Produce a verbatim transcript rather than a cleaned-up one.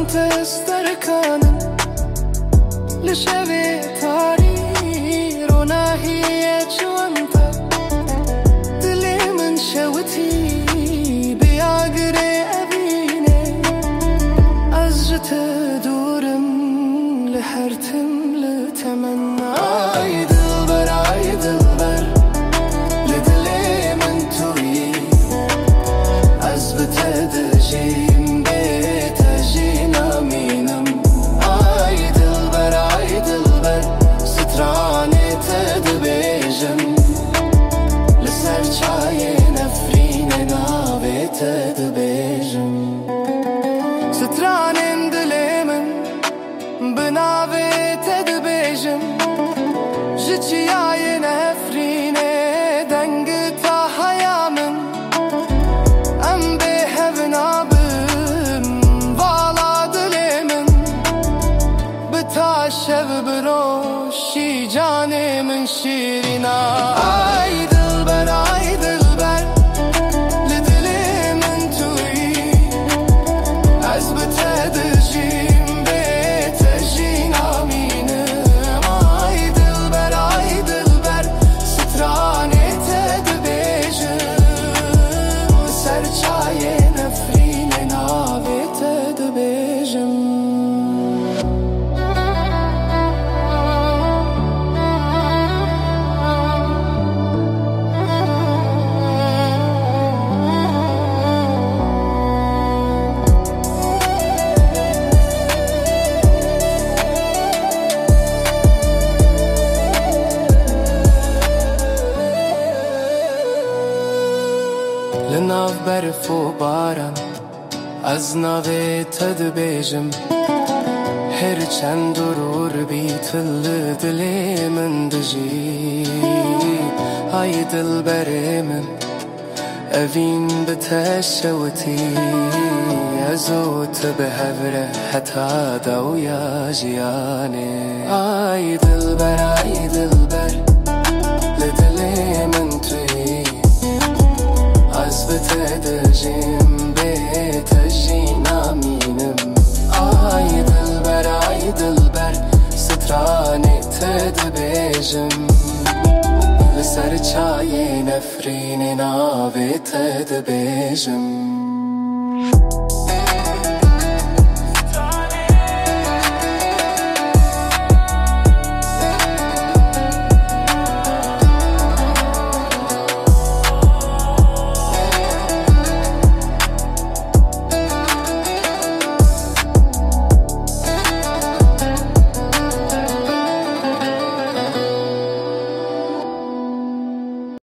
تستركانن لشوي تاري روناهي جوانتا دلي من شوتي بياقري أبيني أزجت دورم لحرتم لتمنى أي دلبر أي دلبر لدلي من توي أزبت دجيم بيت جينا مينم أي دلبر أي دلبر ستراني تدبيجم لسر چاي نفرين ناوي تدبيجم ستراني دلي من بناوي تدبيجم جتشي آي نفرين دنگ تا حيامم أم بهبنا بم والا دلي من بتاشب بروشي جاني من شيرنا أي دلبر أي دلبر لدلي من توي أزبت دجيم بيت جينا مينم أي دلبر أي دلبر ستراني تدبيجم سر چاي نفرين ناوي تدبيجم لناف برف و باران از ناوی تدبیجم هر چند درور بیتل دلی من دجی های دل بری من اوین بتشوتی ازوت بهوره حتا دو یا جیانه های دل بر های دل بر لدلی من توی أزبت دجيم بيت جينا مينم آي دلبر آي دلبر ستراني تدبيجم لسر چاي نفرين ناوي تدبيجم